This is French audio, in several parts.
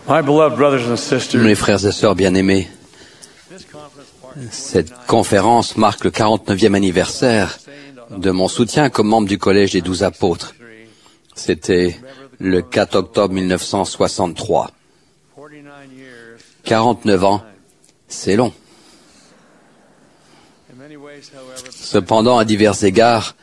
My beloved brothers and sisters, Mes frères et sœurs bien-aimés, cette conférence marque le 49e anniversaire de mon soutien comme membre du Collège des 12 apôtres. C'était le 4 octobre 1963. 49 ans, c'est long. Cependant, à divers égards,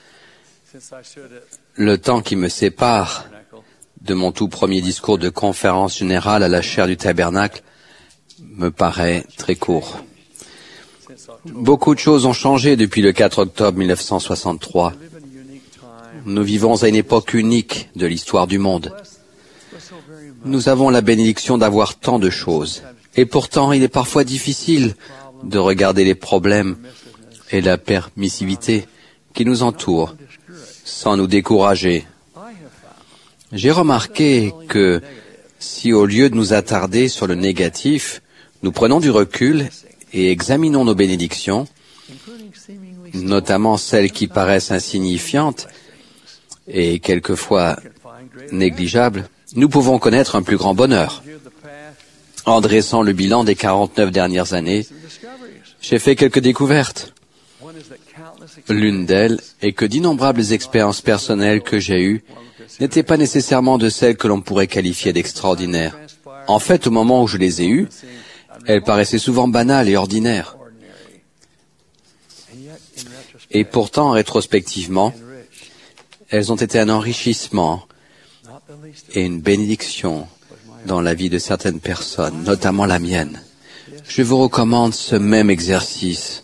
le temps qui me sépare de mon tout premier discours de conférence générale à la chaire du Tabernacle me paraît très court. Beaucoup de choses ont changé depuis le 4 octobre 1963. Nous vivons à une époque unique de l'histoire du monde. Nous avons la bénédiction d'avoir tant de choses. Et pourtant, il est parfois difficile de regarder les problèmes et la permissivité qui nous entourent sans nous décourager. J'ai remarqué que si au lieu de nous attarder sur le négatif, nous prenons du recul et examinons nos bénédictions, notamment celles qui paraissent insignifiantes et quelquefois négligeables, nous pouvons connaître un plus grand bonheur. En dressant le bilan des 49 dernières années, j'ai fait quelques découvertes. L'une d'elles est que d'innombrables expériences personnelles que j'ai eues n'étaient pas nécessairement de celles que l'on pourrait qualifier d'extraordinaires. En fait, au moment où je les ai eues, elles paraissaient souvent banales et ordinaires. Et pourtant, rétrospectivement, elles ont été un enrichissement et une bénédiction dans la vie de certaines personnes, notamment la mienne. Je vous recommande ce même exercice.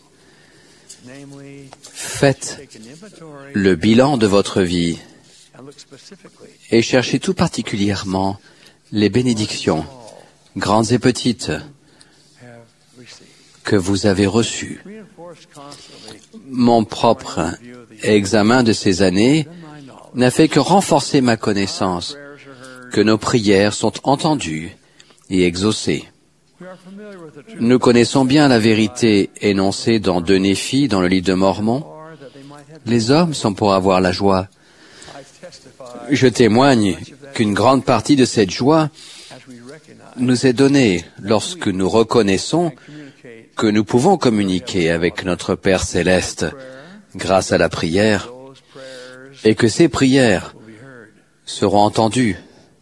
Faites le bilan de votre vie et cherchez tout particulièrement les bénédictions, grandes et petites, que vous avez reçues. Mon propre examen de ces années n'a fait que renforcer ma connaissance que nos prières sont entendues et exaucées. Nous connaissons bien la vérité énoncée dans 2 Néphi, dans le livre de Mormon. Les hommes sont pour avoir la joie. Je témoigne qu'une grande partie de cette joie nous est donnée lorsque nous reconnaissons que nous pouvons communiquer avec notre Père céleste grâce à la prière et que ces prières seront entendues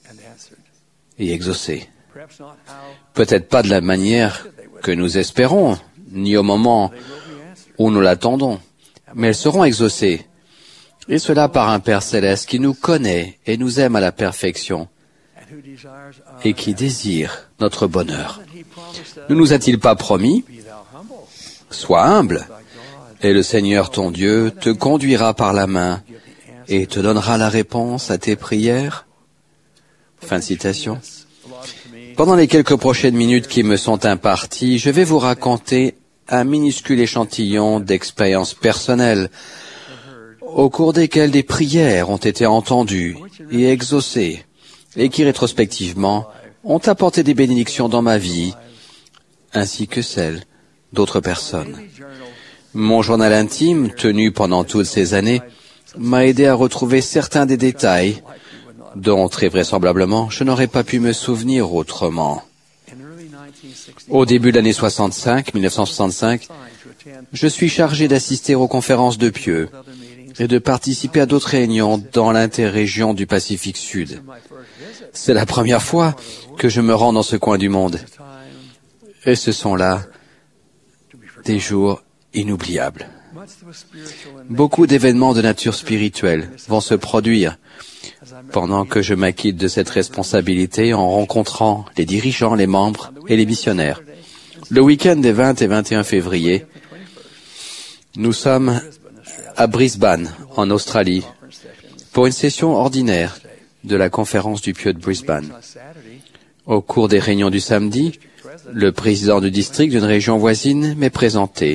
et exaucées. Peut-être pas de la manière que nous espérons, ni au moment où nous l'attendons, mais elles seront exaucées. Et cela par un Père céleste qui nous connaît et nous aime à la perfection et qui désire notre bonheur. Ne nous a-t-il pas promis ? Sois humble, et le Seigneur ton Dieu te conduira par la main et te donnera la réponse à tes prières. Fin de citation. Pendant les quelques prochaines minutes qui me sont imparties, je vais vous raconter un minuscule échantillon d'expériences personnelles au cours desquelles des prières ont été entendues et exaucées et qui, rétrospectivement, ont apporté des bénédictions dans ma vie ainsi que celles d'autres personnes. Mon journal intime, tenu pendant toutes ces années, m'a aidé à retrouver certains des détails dont, très vraisemblablement, je n'aurais pas pu me souvenir autrement. Au début de l'année 1965, je suis chargé d'assister aux conférences de Pieux et de participer à d'autres réunions dans l'interrégion du Pacifique Sud. C'est la première fois que je me rends dans ce coin du monde. Et ce sont là des jours inoubliables. Beaucoup d'événements de nature spirituelle vont se produire pendant que je m'acquitte de cette responsabilité en rencontrant les dirigeants, les membres et les missionnaires. Le week-end des 20 et 21 février, nous sommes à Brisbane, en Australie, pour une session ordinaire de la conférence du Pieux de Brisbane. Au cours des réunions du samedi, le président du district d'une région voisine m'est présenté.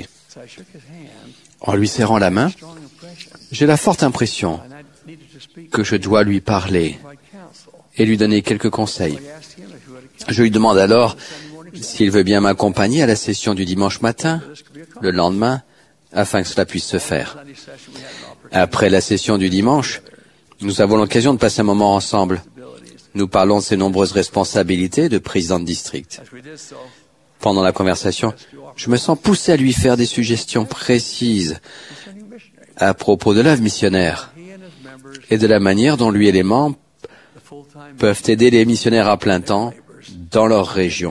En lui serrant la main, j'ai la forte impression que je dois lui parler et lui donner quelques conseils. Je lui demande alors s'il veut bien m'accompagner à la session du dimanche matin, le lendemain, afin que cela puisse se faire. Après la session du dimanche, nous avons l'occasion de passer un moment ensemble. Nous parlons de ses nombreuses responsabilités de président de district. Pendant la conversation, je me sens poussé à lui faire des suggestions précises à propos de l'œuvre missionnaire et de la manière dont lui et les membres peuvent aider les missionnaires à plein temps dans leur région,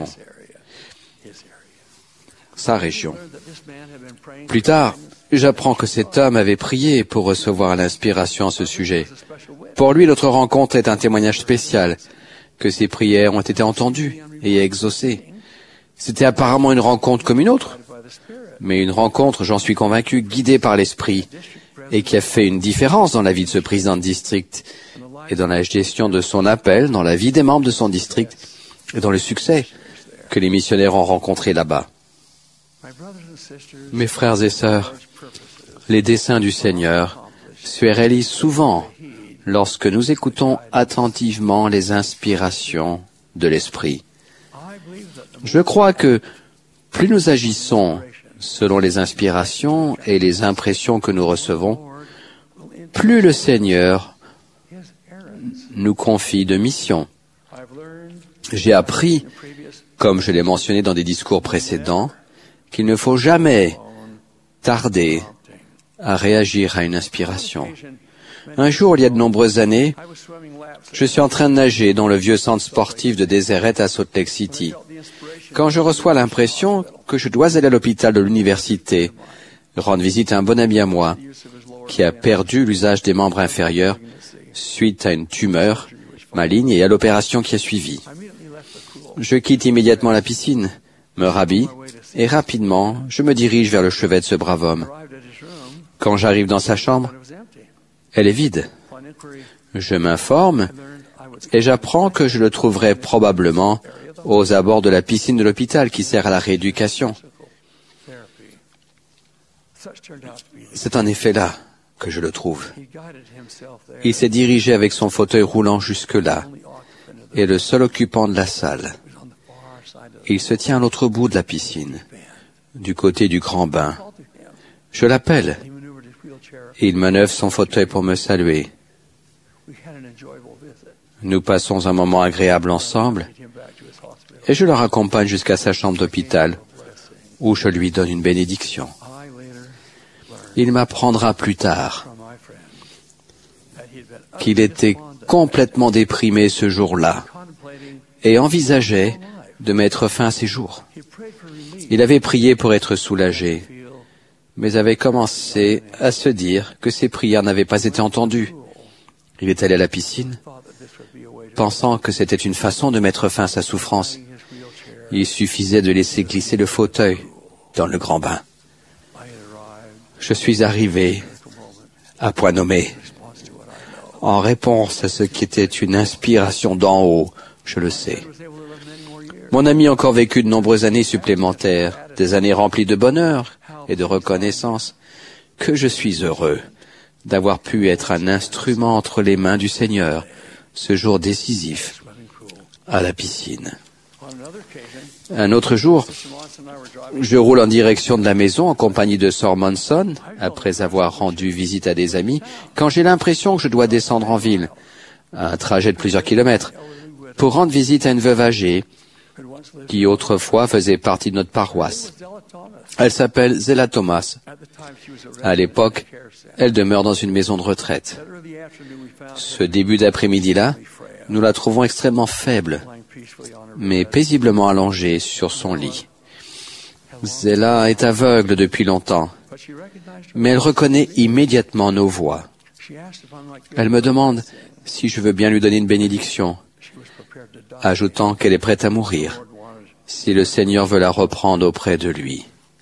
sa région. Plus tard, j'apprends que cet homme avait prié pour recevoir l'inspiration à ce sujet. Pour lui, notre rencontre est un témoignage spécial, que ses prières ont été entendues et exaucées. C'était apparemment une rencontre comme une autre, mais une rencontre, j'en suis convaincu, guidée par l'Esprit et qui a fait une différence dans la vie de ce président de district et dans la gestion de son appel, dans la vie des membres de son district et dans le succès que les missionnaires ont rencontré là-bas. Mes frères et sœurs, les desseins du Seigneur se réalisent souvent lorsque nous écoutons attentivement les inspirations de l'Esprit. Je crois que plus nous agissons selon les inspirations et les impressions que nous recevons, plus le Seigneur nous confie de missions. J'ai appris, comme je l'ai mentionné dans des discours précédents, qu'il ne faut jamais tarder à réagir à une inspiration. Un jour, il y a de nombreuses années, je suis en train de nager dans le vieux centre sportif de Deseret à Salt Lake City, quand je reçois l'impression que je dois aller à l'hôpital de l'université, rendre visite à un bon ami à moi, qui a perdu l'usage des membres inférieurs suite à une tumeur maligne et à l'opération qui a suivi. Je quitte immédiatement la piscine, me rhabille, et rapidement, je me dirige vers le chevet de ce brave homme. Quand j'arrive dans sa chambre, elle est vide. Je m'informe et j'apprends que je le trouverai probablement aux abords de la piscine de l'hôpital qui sert à la rééducation. C'est en effet là que je le trouve. Il s'est dirigé avec son fauteuil roulant jusque-là et le seul occupant de la salle. Il se tient à l'autre bout de la piscine, du côté du grand bain. Je l'appelle. Il manœuvre son fauteuil pour me saluer. Nous passons un moment agréable ensemble et je le raccompagne jusqu'à sa chambre d'hôpital où je lui donne une bénédiction. Il m'apprendra plus tard qu'il était complètement déprimé ce jour-là et envisageait de mettre fin à ses jours. Il avait prié pour être soulagé, mais avait commencé à se dire que ses prières n'avaient pas été entendues. Il est allé à la piscine, pensant que c'était une façon de mettre fin à sa souffrance. Il suffisait de laisser glisser le fauteuil dans le grand bain. Je suis arrivé à point nommé, en réponse à ce qui était une inspiration d'en haut, je le sais. Mon ami a encore vécu de nombreuses années supplémentaires, des années remplies de bonheur et de reconnaissance, que je suis heureux d'avoir pu être un instrument entre les mains du Seigneur ce jour décisif à la piscine. Un autre jour, je roule en direction de la maison en compagnie de Sir Monson, après avoir rendu visite à des amis, quand j'ai l'impression que je dois descendre en ville, un trajet de plusieurs kilomètres, pour rendre visite à une veuve âgée qui autrefois faisait partie de notre paroisse. Elle s'appelle Zella Thomas. À l'époque, elle demeure dans une maison de retraite. Ce début d'après-midi-là, nous la trouvons extrêmement faible, mais paisiblement allongée sur son lit. Zella est aveugle depuis longtemps, mais elle reconnaît immédiatement nos voix. Elle me demande si je veux bien lui donner une bénédiction, ajoutant qu'elle est prête à mourir, si le Seigneur veut la reprendre auprès de lui.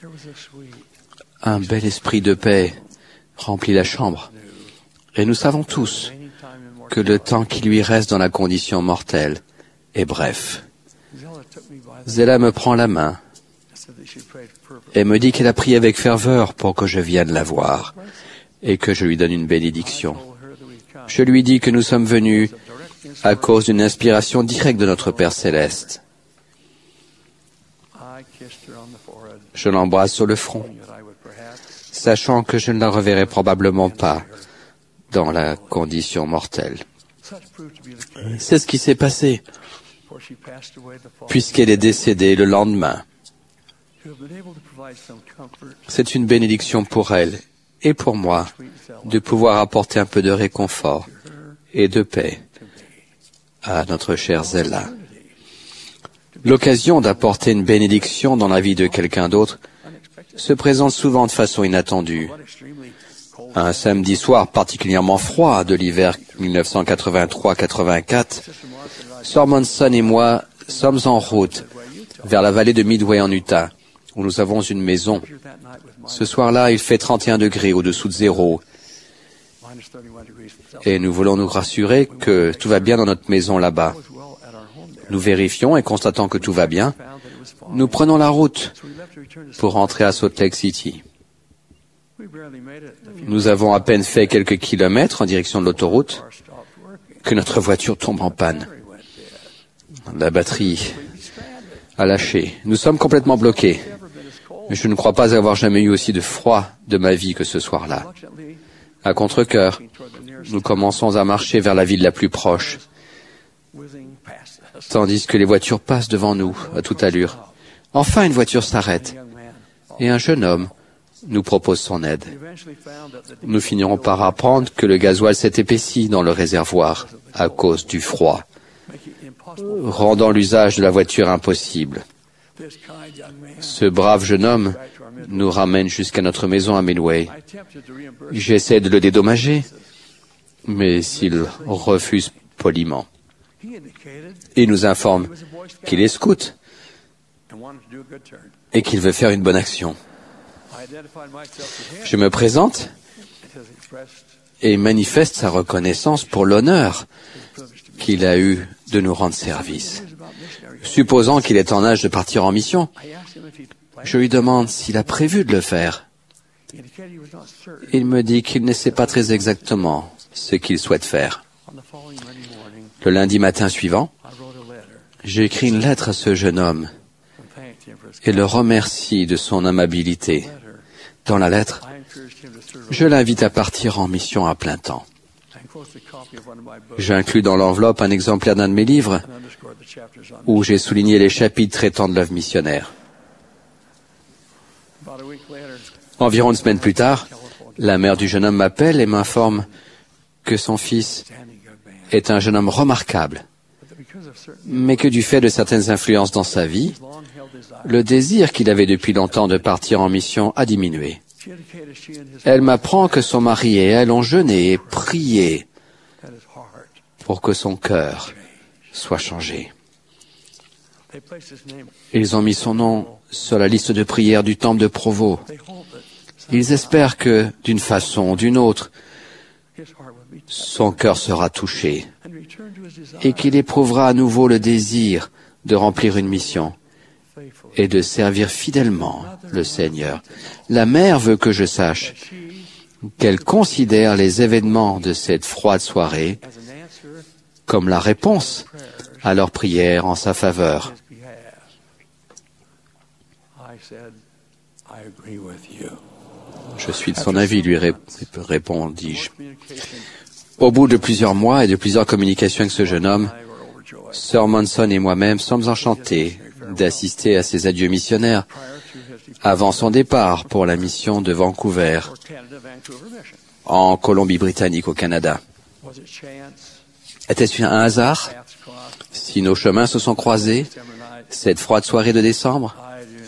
Un bel esprit de paix remplit la chambre, et nous savons tous que le temps qui lui reste dans la condition mortelle est bref. Zella me prend la main et me dit qu'elle a prié avec ferveur pour que je vienne la voir et que je lui donne une bénédiction. Je lui dis que nous sommes venus à cause d'une inspiration directe de notre Père Céleste. Je l'embrasse sur le front, sachant que je ne la reverrai probablement pas dans la condition mortelle. C'est ce qui s'est passé, puisqu'elle est décédée le lendemain. C'est une bénédiction pour elle et pour moi de pouvoir apporter un peu de réconfort et de paix à notre chère Zella. L'occasion d'apporter une bénédiction dans la vie de quelqu'un d'autre se présente souvent de façon inattendue. Un samedi soir particulièrement froid de l'hiver 1983-84, Sir Monson et moi sommes en route vers la vallée de Midway en Utah, où nous avons une maison. Ce soir-là, il fait 31 degrés au-dessous de zéro. Et nous voulons nous rassurer que tout va bien dans notre maison là-bas. Nous vérifions et constatant que tout va bien, nous prenons la route pour rentrer à Salt Lake City. Nous avons à peine fait quelques kilomètres en direction de l'autoroute que notre voiture tombe en panne. La batterie a lâché. Nous sommes complètement bloqués. Je ne crois pas avoir jamais eu aussi de froid de ma vie que ce soir-là. À contre-cœur, nous commençons à marcher vers la ville la plus proche, tandis que les voitures passent devant nous à toute allure. Enfin, une voiture s'arrête et un jeune homme nous propose son aide. Nous finirons par apprendre que le gasoil s'est épaissi dans le réservoir à cause du froid, rendant l'usage de la voiture impossible. Ce brave jeune homme nous ramène jusqu'à notre maison à Midway. J'essaie de le dédommager, mais il refuse poliment. Il nous informe qu'il est scout et qu'il veut faire une bonne action. Je me présente et manifeste sa reconnaissance pour l'honneur qu'il a eu de nous rendre service. Supposant qu'il est en âge de partir en mission, je lui demande s'il a prévu de le faire. Il me dit qu'il ne sait pas très exactement ce qu'il souhaite faire. Le lundi matin suivant, j'ai écrit une lettre à ce jeune homme et le remercie de son amabilité. Dans la lettre, je l'invite à partir en mission à plein temps. J'inclus dans l'enveloppe un exemplaire d'un de mes livres où j'ai souligné les chapitres traitant de l'œuvre missionnaire. Environ une semaine plus tard, la mère du jeune homme m'appelle et m'informe que son fils est un jeune homme remarquable, mais que du fait de certaines influences dans sa vie, le désir qu'il avait depuis longtemps de partir en mission a diminué. Elle m'apprend que son mari et elle ont jeûné et prié pour que son cœur soit changé. Ils ont mis son nom sur la liste de prières du temple de Provo. Ils espèrent que, d'une façon ou d'une autre, son cœur sera touché et qu'il éprouvera à nouveau le désir de remplir une mission et de servir fidèlement le Seigneur. La mère veut que je sache qu'elle considère les événements de cette froide soirée comme la réponse à leur prière en sa faveur. Je suis de son avis, lui répondis-je. Au bout de plusieurs mois et de plusieurs communications avec ce jeune homme, Sir Monson et moi-même sommes enchantés d'assister à ses adieux missionnaires avant son départ pour la mission de Vancouver, en Colombie-Britannique, au Canada. Était-ce un hasard si nos chemins se sont croisés cette froide soirée de décembre?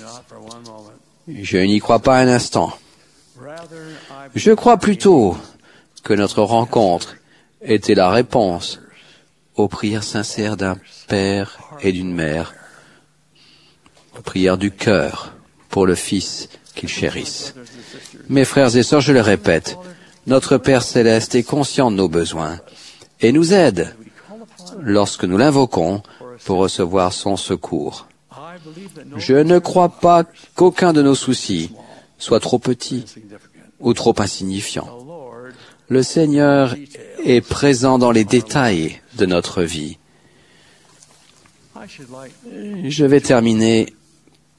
Je n'y crois pas un instant. Je crois plutôt que notre rencontre était la réponse aux prières sincères d'un père et d'une mère, aux prières du cœur pour le fils qu'ils chérissent. Mes frères et sœurs, je le répète, notre Père céleste est conscient de nos besoins et nous aide lorsque nous l'invoquons pour recevoir son secours. Je ne crois pas qu'aucun de nos soucis soit trop petit ou trop insignifiant. Le Seigneur est présent dans les détails de notre vie. Je vais terminer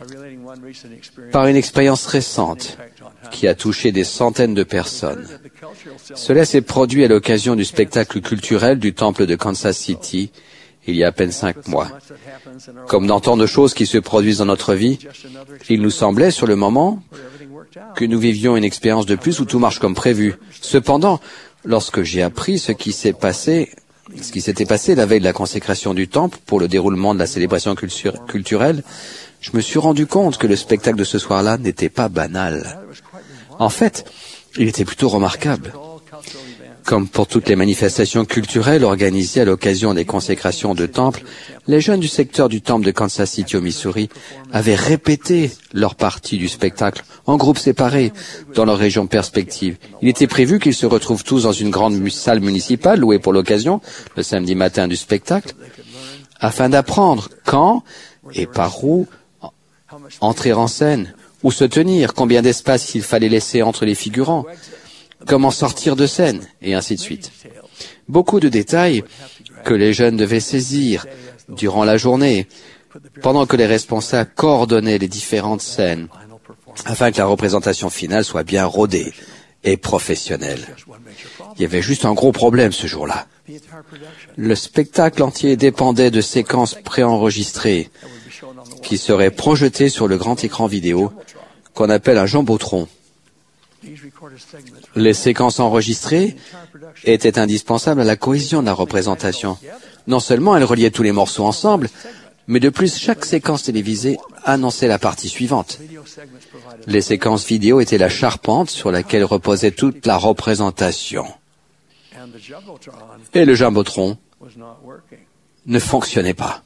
par une expérience récente qui a touché des centaines de personnes. Cela s'est produit à l'occasion du spectacle culturel du temple de Kansas City il y a à peine 5 mois. Comme dans tant de choses qui se produisent dans notre vie, il nous semblait sur le moment que nous vivions une expérience de plus où tout marche comme prévu. Cependant, lorsque j'ai appris ce qui s'était passé la veille de la consécration du temple pour le déroulement de la célébration culturelle, je me suis rendu compte que le spectacle de ce soir-là n'était pas banal. En fait, il était plutôt remarquable. Comme pour toutes les manifestations culturelles organisées à l'occasion des consécrations de temples, les jeunes du secteur du temple de Kansas City au Missouri avaient répété leur partie du spectacle en groupes séparés dans leur région perspective. Il était prévu qu'ils se retrouvent tous dans une grande salle municipale louée pour l'occasion, le samedi matin du spectacle, afin d'apprendre quand et par où entrer en scène, où se tenir, combien d'espace il fallait laisser entre les figurants, comment sortir de scène, et ainsi de suite. Beaucoup de détails que les jeunes devaient saisir durant la journée, pendant que les responsables coordonnaient les différentes scènes, afin que la représentation finale soit bien rodée et professionnelle. Il y avait juste un gros problème ce jour-là. Le spectacle entier dépendait de séquences préenregistrées qui seraient projetées sur le grand écran vidéo qu'on appelle un jumbotron. Les séquences enregistrées étaient indispensables à la cohésion de la représentation. Non seulement elles reliaient tous les morceaux ensemble, mais de plus chaque séquence télévisée annonçait la partie suivante. Les séquences vidéo étaient la charpente sur laquelle reposait toute la représentation. Et le jumbotron ne fonctionnait pas.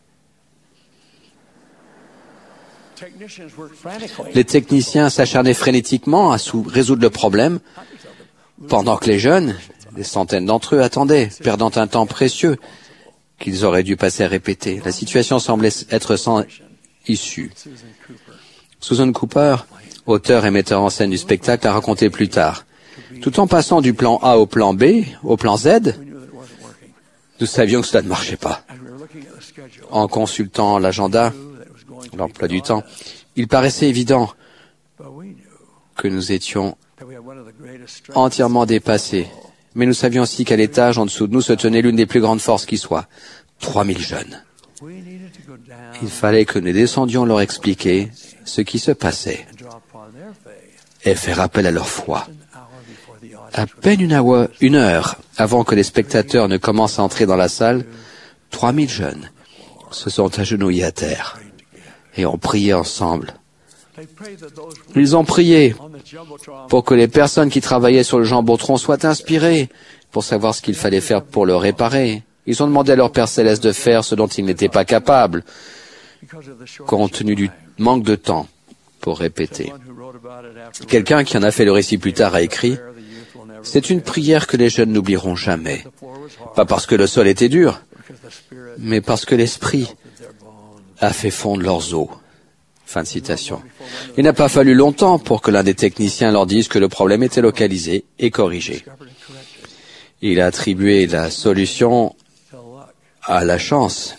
Les techniciens s'acharnaient frénétiquement à résoudre le problème, pendant que les jeunes, des centaines d'entre eux, attendaient, perdant un temps précieux qu'ils auraient dû passer à répéter. La situation semblait être sans issue. Susan Cooper, auteur et metteur en scène du spectacle, a raconté plus tard. Tout en passant du plan A au plan B, au plan Z, nous savions que cela ne marchait pas. En consultant l'agenda, l'emploi du temps, il paraissait évident que nous étions entièrement dépassés. Mais nous savions aussi qu'à l'étage en dessous de nous se tenait l'une des plus grandes forces qui soit, 3000 jeunes. Il fallait que nous descendions leur expliquer ce qui se passait et faire appel à leur foi. À peine une heure avant que les spectateurs ne commencent à entrer dans la salle, 3000 jeunes se sont agenouillés à terre et ont prié ensemble. Ils ont prié pour que les personnes qui travaillaient sur le jumbotron soient inspirées pour savoir ce qu'il fallait faire pour le réparer. Ils ont demandé à leur Père Céleste de faire ce dont ils n'étaient pas capables, compte tenu du manque de temps pour répéter. Quelqu'un qui en a fait le récit plus tard a écrit « C'est une prière que les jeunes n'oublieront jamais, pas parce que le sol était dur, mais parce que l'Esprit a fait fondre leurs os. » Fin de citation. Il n'a pas fallu longtemps pour que l'un des techniciens leur dise que le problème était localisé et corrigé. Il a attribué la solution à la chance.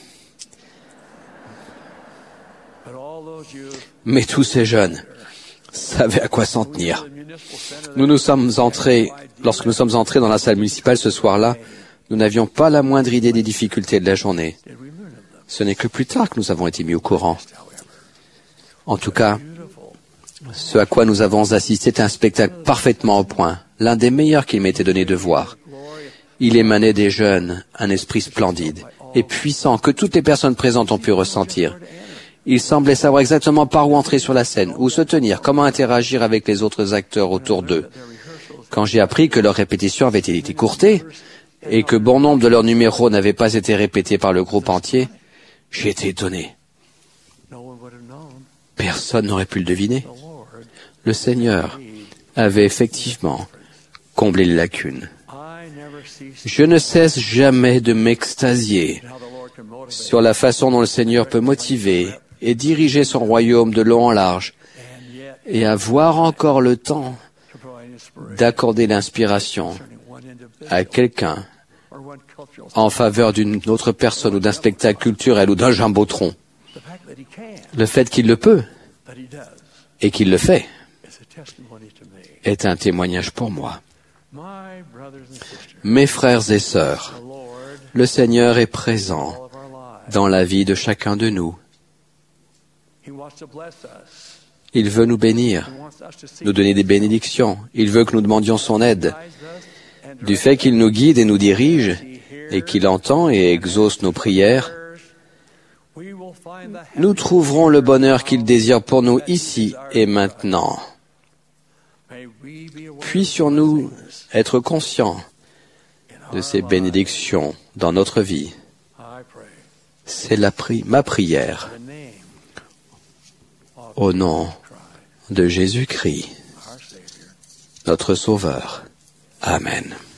Mais tous ces jeunes savaient à quoi s'en tenir. Lorsque nous sommes entrés dans la salle municipale ce soir-là, nous n'avions pas la moindre idée des difficultés de la journée. Ce n'est que plus tard que nous avons été mis au courant. En tout cas, ce à quoi nous avons assisté est un spectacle parfaitement au point, l'un des meilleurs qu'il m'était donné de voir. Il émanait des jeunes, un esprit splendide et puissant que toutes les personnes présentes ont pu ressentir. Ils semblaient savoir exactement par où entrer sur la scène, où se tenir, comment interagir avec les autres acteurs autour d'eux. Quand j'ai appris que leurs répétitions avaient été écourtées et que bon nombre de leurs numéros n'avaient pas été répétés par le groupe entier, j'ai été étonné. Personne n'aurait pu le deviner. Le Seigneur avait effectivement comblé les lacunes. Je ne cesse jamais de m'extasier sur la façon dont le Seigneur peut motiver et diriger son royaume de long en large et avoir encore le temps d'accorder l'inspiration à quelqu'un en faveur d'une autre personne ou d'un spectacle culturel ou d'un jumbotron. Le fait qu'il le peut et qu'il le fait, est un témoignage pour moi. Mes frères et sœurs, le Seigneur est présent dans la vie de chacun de nous. Il veut nous bénir, nous donner des bénédictions. Il veut que nous demandions son aide. Du fait qu'il nous guide et nous dirige, et qu'il entend et exauce nos prières, nous trouverons le bonheur qu'il désire pour nous ici et maintenant. Puissions-nous être conscients de ces bénédictions dans notre vie. C'est ma prière. Au nom de Jésus-Christ, notre Sauveur. Amen.